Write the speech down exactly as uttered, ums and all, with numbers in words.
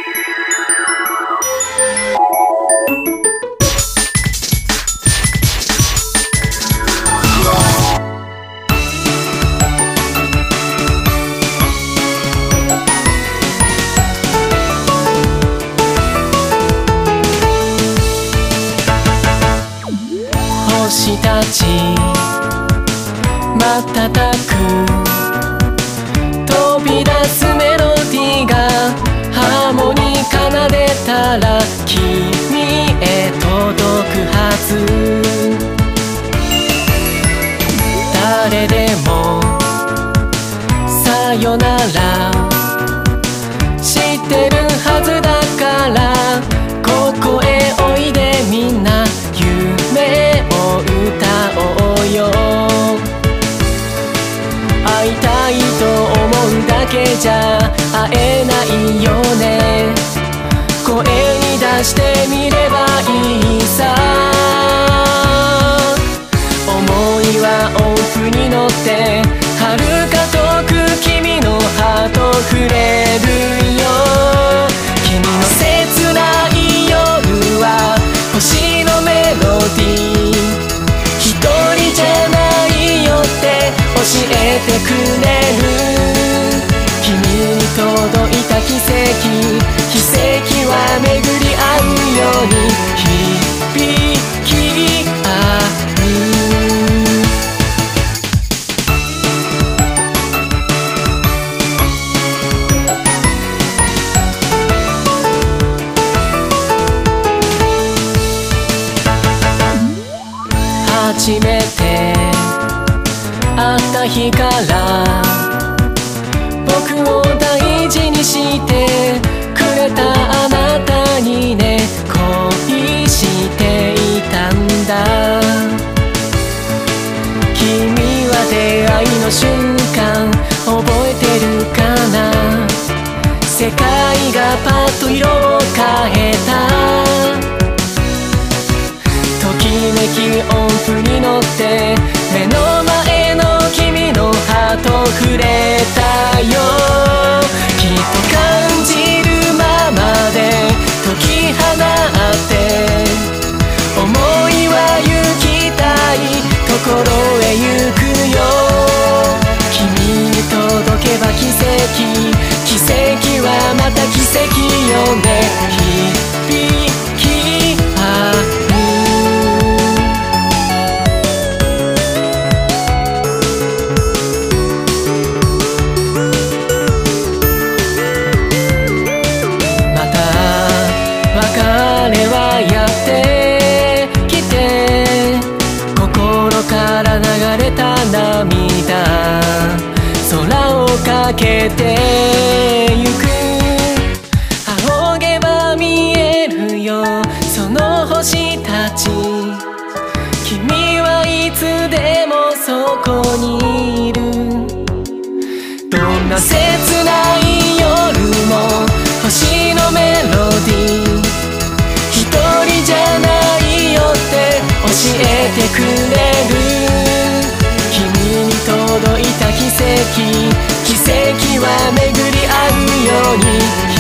星たち瞬く飛び出すメロディーがハーモニー奏でたら君へ届くはず。誰でもさよなら知ってるはずだから、ここへおいでみんな夢を歌おうよ。会いたいと思うだけじゃ会えないよね。声に出してみればいいさ。想いは音符に乗って遥か遠く君のハート触れるよ。君の切ない夜は星のメロディー、一人じゃないよって教えてくれる。君に届いた奇跡、奇跡は巡り合うように響き合う。初めて会った日から僕を大事にしてくれたあなたにね、恋していたんだ。君は出会いの瞬間覚えてるかな。世界がパッと色を変えた。ときめき音符に乗って目の前の君のハート触れたよ。きっと感じるままで解き放って想いは行きたいところへ行くよ。君に届けば奇跡、奇跡はまた奇跡よね。響き合う。彼はやってきて心から流れた涙、空をかけてゆく。仰げば見えるよその星たち、君はいつでもそこにいる。どんな切ない夜も星のメロディー、一人じゃないよって教えてくれる。君に届いた奇跡、奇跡は巡り合うように